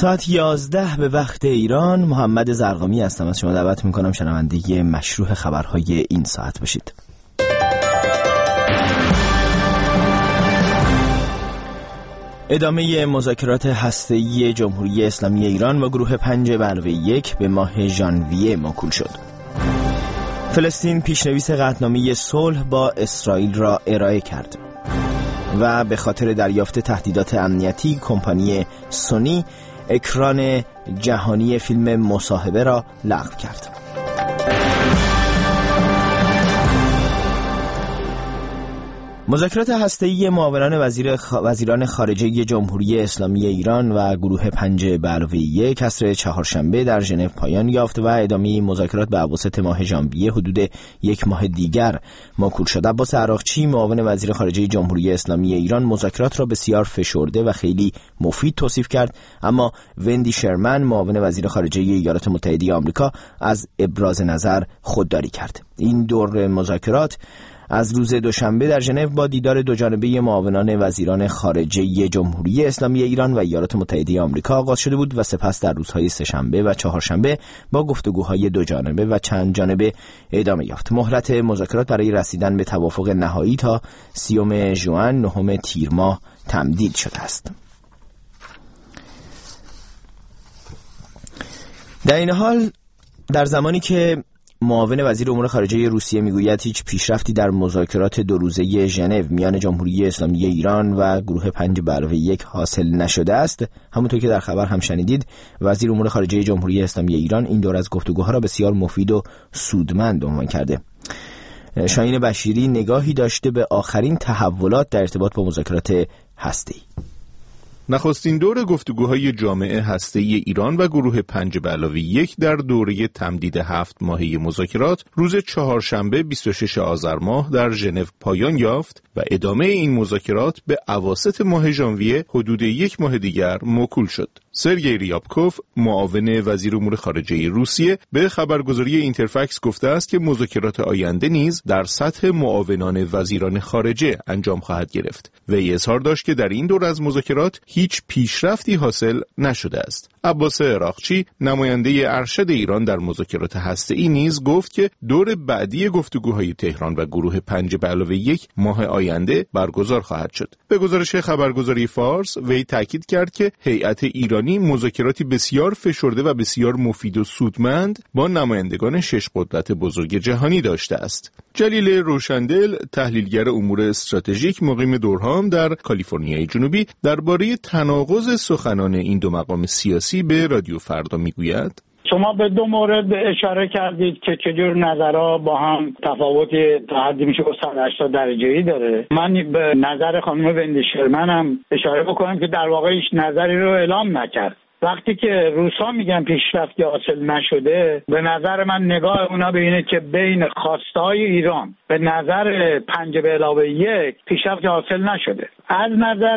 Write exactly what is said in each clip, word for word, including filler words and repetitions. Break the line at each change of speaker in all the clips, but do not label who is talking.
ساعت یازده به وقت ایران. محمد زرقامی هستم، از شما دعوت میکنم شنونده مشروع خبرهای این ساعت باشید. ادامه مذاکرات هسته‌ای جمهوری اسلامی ایران و گروه پنج به علاوه یک به ماه ژانویه موکول شد. فلسطین پیشنویس قطعنامه صلح با اسرائیل را ارائه کرد و به خاطر دریافت تهدیدات امنیتی کمپانی سونی اکران جهانی فیلم مصاحبه را لغو کرد. مذاکرات هسته‌ای معاونان وزیر خ... وزیران خارجه جمهوری اسلامی ایران و گروه پنج به علاوه یک عصر چهارشنبه در ژنو پایان یافت و ادامه مذاکرات به اواسط ماه ژانویه حدود یک ماه دیگر موکول شد. عباس عراقچی معاون وزیر خارجه جمهوری اسلامی ایران مذاکرات را بسیار فشرده و خیلی مفید توصیف کرد، اما وندی شرمن معاون وزیر خارجه ایالات متحده آمریکا از ابراز نظر خودداری کرد. این دور مذاکرات از روز دوشنبه در ژنو با دیدار دوجانبه معاونان وزیران خارجه جمهوری اسلامی ایران و ایالات متحده آمریکا آغاز شده بود و سپس در روزهای سه‌شنبه و چهارشنبه با گفتگوهای دوجانبه و چند جانبه ادامه یافت. مهلت مذاکرات برای رسیدن به توافق نهایی تا سیوم ژوئن نهم تیر ماه تمدید شده است. در این حال در زمانی که معاون وزیر امور خارجه روسیه میگوید هیچ پیشرفتی در مذاکرات دو روزه ژنو میان جمهوری اسلامی ایران و گروه پنج به علاوه یک حاصل نشده است، همونطور که در خبر هم شنیدید، وزیر امور خارجه جمهوری اسلامی ایران این دور از گفتگوها را بسیار مفید و سودمند عنوان کرده. شاهین بشیری نگاهی داشته به آخرین تحولات در ارتباط با مذاکرات هسته‌ای.
نخستین دور گفتگوهای جامعه هسته‌ای ایران و گروه پنج به علاوه یک در دوره تمدید هفت ماهه مذاکرات روز چهارشنبه بیست و شش آذر ماه در ژنو پایان یافت و ادامه این مذاکرات به اواسط ماه ژانویه حدود یک ماه دیگر موکول شد. سرگئی ریابکوف معاون وزیر امور خارجه روسیه به خبرگزاری اینترفکس گفته است که مذاکرات آینده نیز در سطح معاونان وزیران خارجه انجام خواهد گرفت. وی اظهار داشت که در این دور از مذاکرات هیچ پیشرفتی حاصل نشده است. عباس عراقچی نماینده ارشد ایران در مذاکرات هسته‌ای نیز گفت که دور بعدی گفتگوهای تهران و گروه پنج به علاوه یک ماه آینده برگزار خواهد شد. به گزارش خبرگزاری فارس وی تاکید کرد که هیئت ایرانی مذاکراتی بسیار فشرده و بسیار مفید و سودمند با نمایندگان شش قدرت بزرگ جهانی داشته است. جلیل روشندل تحلیلگر امور استراتژیک مقیم دورهام در کالیفرنیای جنوبی درباره تناقض سخنان این دو مقام سیاسی به رادیو فردا میگوید:
شما به دو مورد اشاره کردید که چجور نظرها با هم تفاوت تا حدی میشه صد و هشتاد درجه‌ای داره. من به نظر خانم وندی شرمن هم اشاره بکنم که در واقع هیچ نظری رو اعلام نکرد. وقتی که روسا میگن پیشرفتی حاصل نشده، به نظر من نگاه اونا به اینه که بین خواستهای ایران به نظر پنج به علاوه یک پیشرفتی حاصل نشده. از نظر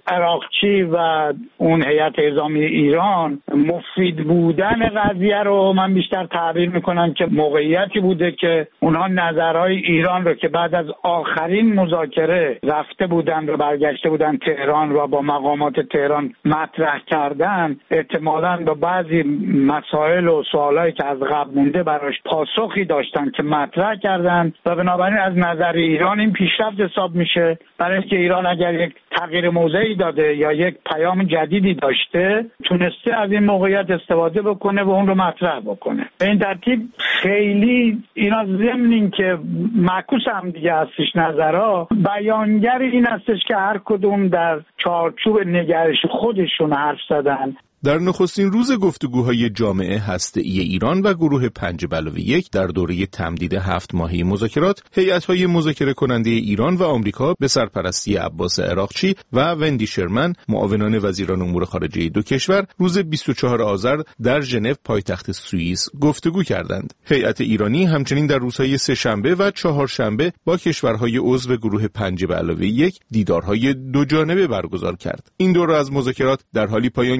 عراقچی و اون هیئت نظامی ایران مفید بودن قضیه رو من بیشتر تعبیر میکنم که موقعیتی بوده که اونها نظرهای ایران رو که بعد از آخرین مذاکره رفته بودن و برگشته بودن تهران و با مقامات تهران مطرح کردن، احتمالاً با بعضی مسائل و سوالایی که از قبل مونده براش پاسخی داشتن که مطرح کردن و بنابراین از نظر ایران این پیشرفت حساب میشه، برای اینکه ایران اگر یک تغییر موضعی داده یا یک پیام جدیدی داشته تونسته از این موقعیت استفاده بکنه و اون رو مطرح بکنه. به این ترتیب خیلی اینا ضمن این که معکوس هم دیگه هستش نظرها، بیانگر این هستش که هر کدوم در چارچوب نگرش خودشون حرف زدن.
در نخستین روز گفتگوهای جامعه هسته‌ای ایران و گروه پنج به علاوه یک در دوره تمدید هفت ماهه مذاکرات، هیئت‌های مذاکره کننده ایران و آمریکا به سرپرستی عباس عراقچی و وندی شرمن معاونان وزیران امور خارجه دو کشور روز بیست و چهارم آذر در ژنو پایتخت سوئیس گفتگو کردند. هیئت ایرانی همچنین در روزهای سه‌شنبه و چهارشنبه با کشورهای عضو گروه پنج به علاوه یک دیدارهای دو جانبه برگزار کرد. این دوره از مذاکرات در حالی پایان یافت که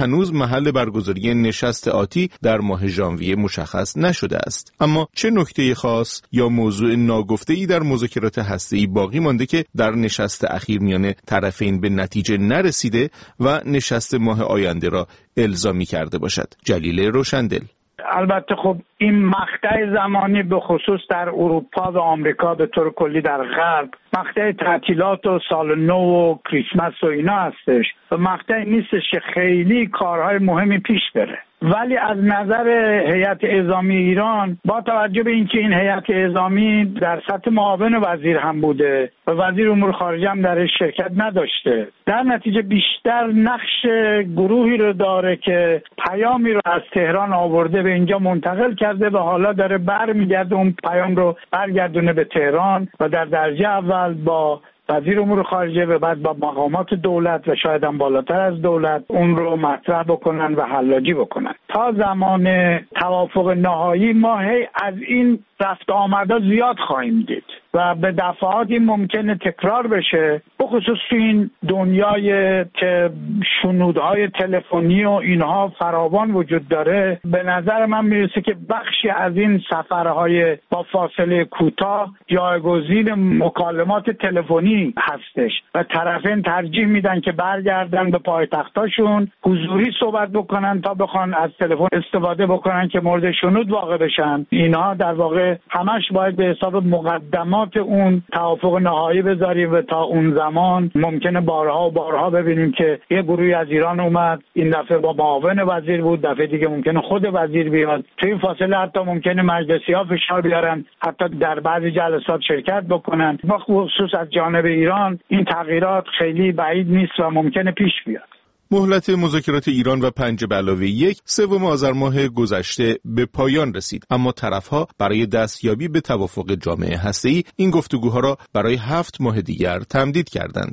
هنوز محل برگزاری نشست آتی در ماه ژانویه مشخص نشده است. اما چه نکته خاص یا موضوع ناگفته‌ای در مذاکرات هسته‌ای باقی مانده که در نشست اخیر میان طرفین به نتیجه نرسیده و نشست ماه آینده را الزامی کرده باشد؟ جلیل روشندل:
البته خب این مقطع زمانی به خصوص در اروپا و آمریکا به طور کلی در غرب مقطع تعطیلات و سال نو و کریسمس و اینا هستش و مقطع نیستش که خیلی کارهای مهمی پیش بره. ولی از نظر هیئت اعزامی ایران با توجه به اینکه این هیئت اعزامی در سطح معاون وزیر هم بوده و وزیر امور خارجه هم درش شرکت نداشته، در نتیجه بیشتر نقش گروهی رو داره که پیامی رو از تهران آورده به اینجا منتقل کرده و حالا داره برمیگرده اون پیام رو برگردونه به تهران و در درجه اول با وزیر امور خارجه و بعد با مقامات دولت و شاید هم بالاتر از دولت اون رو مطرح بکنن و حلاجی بکنن. تا زمان توافق نهایی ما هی از این رفت آمده زیاد خواهیم دید و به دفعات این ممکنه تکرار بشه، بخصوص تو این دنیای که شنودهای تلفنی و اینها فراوان وجود داره. به نظر من میرسه که بخشی از این سفرهای با فاصله کوتاه جایگزین مکالمات تلفنی هستش و طرفین ترجیح میدن که برگردن به پایتختاشون حضوری صحبت بکنن تا بخوان از تلفن استفاده بکنن که مورد شنود واقع بشن. اینها در واقع همش باید به حساب مقدمات اون توافق نهایی بذاریم و تا اون زمان ممکنه بارها و بارها ببینیم که یه گروهی از ایران اومد، این دفعه با معاون وزیر بود، دفعه دیگه ممکنه خود وزیر بیاد. تو این فاصله حتی ممکنه مجلسی‌ها فشار بیارن، حتی در بعضی جلسات شرکت بکنن. با خصوص از جانب ایران این تغییرات خیلی بعید نیست و ممکنه پیش بیاد.
مهلت مذاکرات ایران و پنج به علاوه یک سوم آذر ماه گذشته به پایان رسید، اما طرفها برای دستیابی به توافق جامعه هسته‌ای این گفتگوها را برای هفت ماه دیگر تمدید کردند.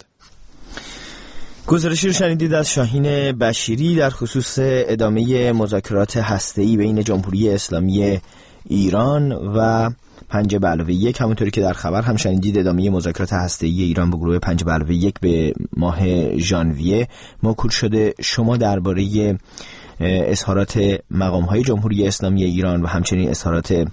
گزارشی رو شنیدید از شاهین بشیری در خصوص ادامه مذاکرات هسته‌ای بین جمهوری اسلامی ایران و پنج به علاوه یک. همونطوری که در خبر هم شنیدید ادامه مذاکرات هسته‌ای ایران با گروه پنج به علاوه یک به ماه ژانویه موکول شده. شما درباره اظهارات مقام‌های جمهوری اسلامی ایران و همچنین اظهارات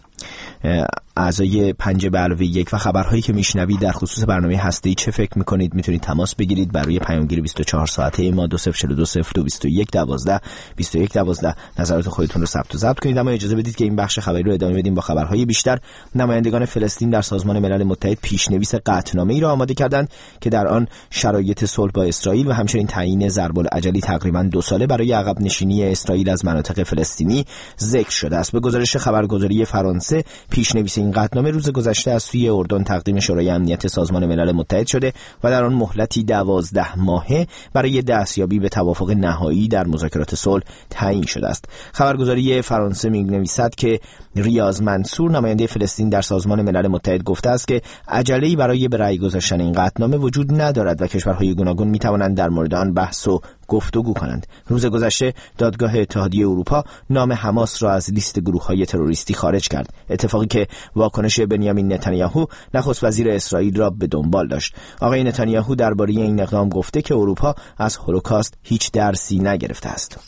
اعضای پنج به علاوه یک و خبرهایی که میشنوید در خصوص برنامه هسته‌ای چه فکر میکنید؟ میتونید تماس بگیرید برای پیامگیری بیست و چهار ساعته ما دو صفر چهار دو صفر دو بیست و یک دوازده بیست و یک دوازده. نظرات خودتون رو ثبت و ضبط کنید. اما اجازه بدید که این بخش خبری رو ادامه بدیم با خبرهای بیشتر. نمایندگان فلسطین در سازمان ملل متحد پیشنویس قطعنامه‌ای را آماده کردند که در آن شرایط صلح با اسرائیل و همچنین تعیین ضرب العجلی تقریبا دو ساله برای عقب نشینی اسرائیل از مناطق فلسطینی ذکر شده است. به گزارش خبرگزاری فرانسه پیشنویس این قطعنامه روز گذشته از سوی اردن تقدیم شورای امنیت سازمان ملل متحد شده و در آن مهلتی دوازده ماهه برای دستیابی به توافق نهایی در مذاکرات صلح تعیین شده است. خبرگزاری فرانسه می‌نویسد که ریاض منصور نماینده فلسطین در سازمان ملل متحد گفته است که عجله‌ای برای به رأی گذاشتن این قطعنامه وجود ندارد و کشورهای گوناگون می‌توانند در مورد آن بحث و گفتگو کنند. روز گذشته دادگاه اتحادیه اروپا نام حماس را از لیست گروه‌های تروریستی خارج کرد، اتفاقی که واکنش بنیامین نتانیاهو نخست وزیر اسرائیل را به دنبال داشت. آقای نتانیاهو درباره این اقدام گفته که اروپا از هولوکاست هیچ درسی نگرفته است.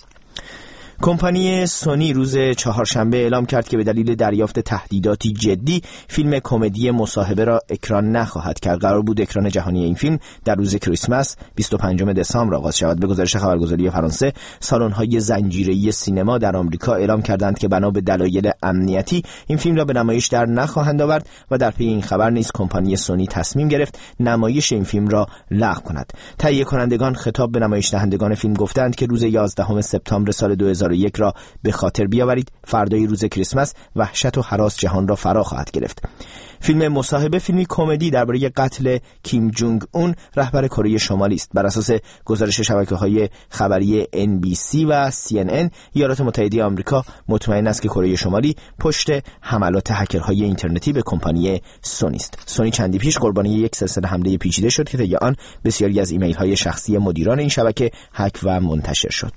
کمپانی سونی روز چهارشنبه اعلام کرد که به دلیل دریافت تهدیداتی جدی فیلم کمدی مصاحبه را اکران نخواهد کرد. قرار بود اکران جهانی این فیلم در روز کریسمس بیست و پنجم دسامبر آغاز شود. به گزارش خبرگزاری فرانسه سالن‌های زنجیره‌ای سینما در آمریکا اعلام کردند که بنا به دلایل امنیتی این فیلم را به نمایش در نخواهند آورد و در پی این خبر نیز کمپانی سونی تصمیم گرفت نمایش این فیلم را لغو کند. تهیه کنندگان خطاب به نمایش دهندگان فیلم گفتند که روز یازدهم سپتامبر سال دو هزار و یک را به خاطر بیاورید. فردای روز کریسمس وحشت و هراس جهان را فرا خواهد گرفت. فیلم مصاحبه فیلمی کمدی درباره قتل کیم جونگ اون رهبر کره شمالی است. بر اساس گزارش شبکه‌های خبری ان بی سی و سی ان ان ایالات متحده آمریکا مطمئن است که کره شمالی پشت حملات هکرهای اینترنتی به کمپانی سونی است. سونی چندی پیش قربانی یک سلسله حمله پیچیده شد که طی آن بسیاری از ایمیل‌های شخصی مدیران این شبکه هک و منتشر شد.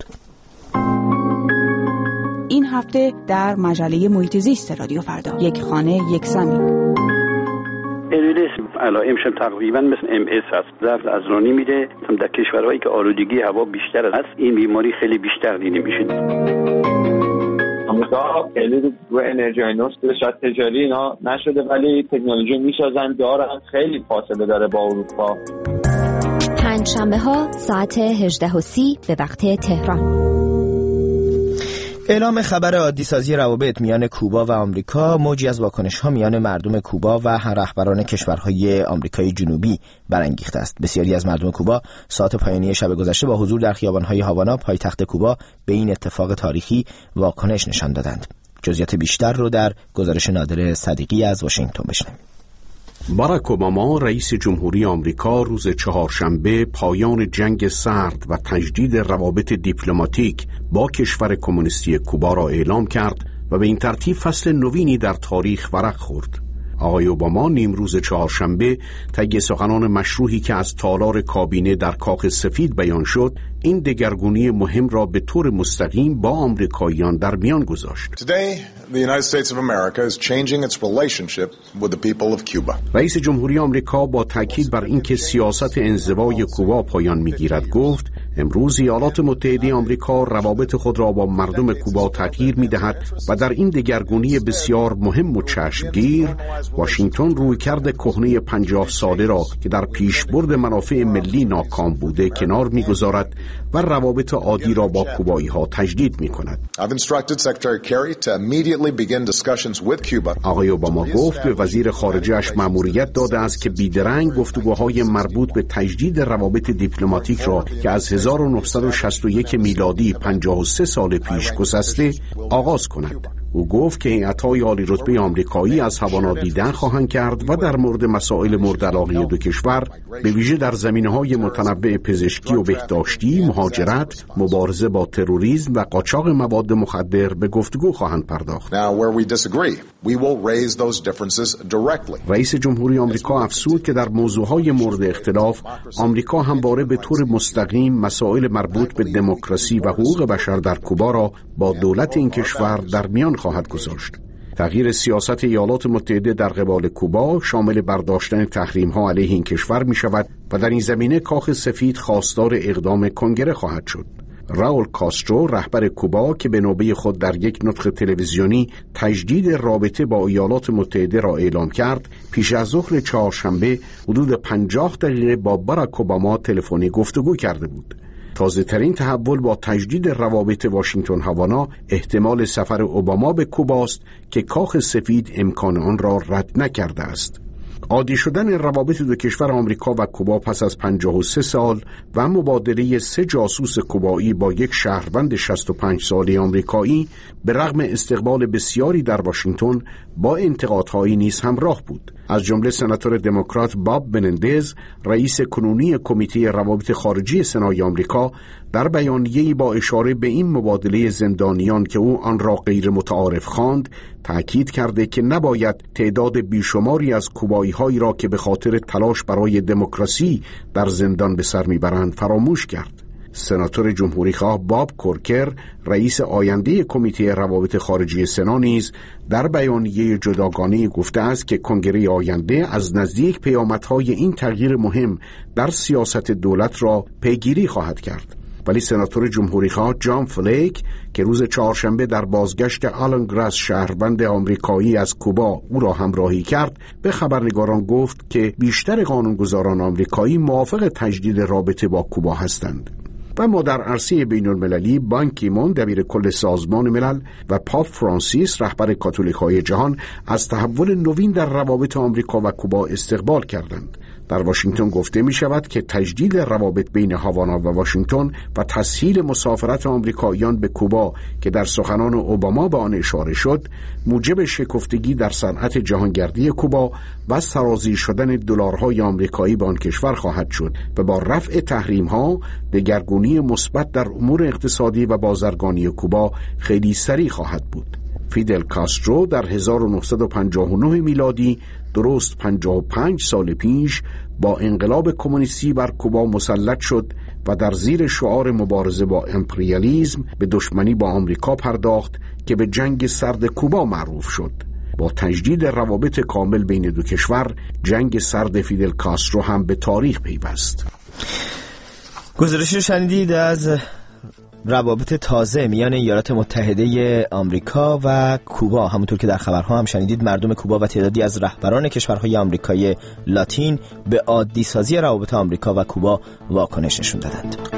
این هفته در مجله محیط زیست رادیو فردا، یک خانه یک زمین.
El علائمش تقریبا مثل ام اس هست، ضعف عضلانی میده. در کشورهایی که آلودگی هوا بیشتر است این بیماری خیلی بیشتر دیده میشه.
آمریکا خیلی رو انرژی اینا شاید تجاری اینا نشده ولی تکنولوژی میسازن، دارن، خیلی فاصله داره با اروپا.
پنجشنبه ها ساعت هجده و سی به وقت تهران.
اعلام خبر عادی‌سازی روابط میان کوبا و آمریکا موجی از واکنش‌ها میان مردم کوبا و رهبران کشورهای آمریکای جنوبی برانگیخته است. بسیاری از مردم کوبا ساعت پایانی شب گذشته با حضور در خیابان‌های هاوانا پایتخت کوبا به این اتفاق تاریخی واکنش نشان دادند. جزئیات بیشتر رو در گزارش نادر صدیقی از واشنگتن بشنویم.
باراک اوباما رئیس جمهوری آمریکا روز چهارشنبه پایان جنگ سرد و تجدید روابط دیپلماتیک با کشور کمونیستی کوبا را اعلام کرد و به این ترتیب فصل نوینی در تاریخ ورق خورد. آقای اوباما نیمروز چهارشنبه طی سخنان مشروحی که از تالار کابینه در کاخ سفید بیان شد، این دگرگونی مهم را به طور مستقیم با آمریکاییان در میان گذاشت.
Today, the United States of America is changing its relationship with the people of Cuba.
رئیس جمهوری آمریکا با تاکید بر اینکه سیاست انزوای کوبا پایان می‌گیرد گفت امروز ایالات متحده آمریکا روابط خود را با مردم کوبا تغییر می‌دهد و در این دگرگونی بسیار مهم و چشمگیر واشنگتن رویکرد کهنه پنجاه ساله را که در پیشبرد منافع ملی ناکام بوده کنار می‌گذارد و روابط عادی را با کوبایی‌ها تجدید می‌کند. آقای اوباما گفت به وزیر خارجه‌اش مأموریت داده است که بیدرنگ گفتگوهای مربوط به تجدید روابط دیپلماتیک را که از هزار و نهصد و شصت و یک میلادی پنجاه و سه سال پیش گسسته آغاز کند. او گفت که هیئت‌های عالی رتبه آمریکایی از هاوانا دیدن خواهند کرد و در مورد مسائل مورد علاقه دو کشور به ویژه در زمینه‌های متنوع پزشکی و بهداشتی، مهاجرت، مبارزه با تروریسم و قاچاق مواد مخدر به گفتگو خواهند پرداخت. رئیس جمهوری آمریکا افزود که در موضوعهای مورد اختلاف آمریکا همواره به طور مستقیم مسائل مربوط به دموکراسی و حقوق بشر در کوبا را با دولت این کشور در میان خواهد گذاشت. تغییر سیاست ایالات متحده در قبال کوبا شامل برداشتن تحریم‌ها علیه این کشور می‌شود و در این زمینه کاخ سفید خواستار اقدام کنگره خواهد شد. راول کاسترو رهبر کوبا که به نوبه خود در یک نطق تلویزیونی تجدید رابطه با ایالات متحده را اعلام کرد، پیش از ظهر چهارشنبه حدود پنجاه دقیقه با باراک اوباما تلفنی گفتگو کرده بود. تازه ترین تحول با تجدید روابط واشنگتن هاوانا احتمال سفر اوباما به کوباست که کاخ سفید امکان آن را رد نکرده است. عادی شدن روابط دو کشور آمریکا و کوبا پس از پنجاه و سه سال و مبادله سه جاسوس کوبایی با یک شهروند شصت و پنج ساله آمریکایی به رغم استقبال بسیاری در واشنگتن با انتقادهایی نیز همراه بود. از جمله سناتور دموکرات باب منندز، رئیس کنونی کمیته روابط خارجی سنای آمریکا، در بیانیه‌ای با اشاره به این مبادله زندانیان که او آن را غیر متعارف خواند، تأکید کرده که نباید تعداد بیشماری از کوبایی‌هایی را که به خاطر تلاش برای دموکراسی در زندان به سر میبرند فراموش کرد. سناتور جمهوری‌خواه باب کورکر، رئیس آینده کمیته روابط خارجی سنا نیز در بیانیه جداگانه گفته است که کنگره آینده از نزدیک پیامدهای این تغییر مهم در سیاست دولت را پیگیری خواهد کرد. ولی سناتور جمهوری‌خواه جان فلیک که روز چهارشنبه در بازگشت آلن گراس شهروند آمریکایی از کوبا او را همراهی کرد، به خبرنگاران گفت که بیشتر قانونگذاران آمریکایی موافق تجدید رابطه با کوبا هستند. و ما در عرصه بین المللی بان کی مون دبیر کل سازمان ملل و پاپ فرانسیس رهبر کاتولیک‌های جهان از تحول نوین در روابط آمریکا و کوبا استقبال کردند. در واشنگتن گفته می شود که تجدید روابط بین هاوانا و واشنگتن و تسهیل مسافرت آمریکاییان به کوبا که در سخنان اوباما به آن اشاره شد، موجب شکفتگی در صنعت جهانگردی کوبا و سرازیر شدن دلارهای آمریکایی به آن کشور خواهد شد و با رفع تحریم‌ها دگرگونی مثبت در امور اقتصادی و بازرگانی کوبا خیلی سریع خواهد بود. فیدل کاسترو در هزار و نهصد و پنجاه و نه میلادی، درست پنجاه و پنج سال پیش، با انقلاب کمونیستی بر کوبا مسلط شد و در زیر شعار مبارزه با امپریالیسم به دشمنی با آمریکا پرداخت که به جنگ سرد کوبا معروف شد. با تجدید روابط کامل بین دو کشور جنگ سرد فیدل کاسترو هم به تاریخ پیوست.
گزارشی رو شنیدید از روابط تازه میان ایالات متحده آمریکا و کوبا. همونطور که در خبرها هم شنیدید مردم کوبا و تعدادی از رهبران کشورهای آمریکای لاتین به عادی سازی روابط آمریکا و کوبا واکنش نشون دادند.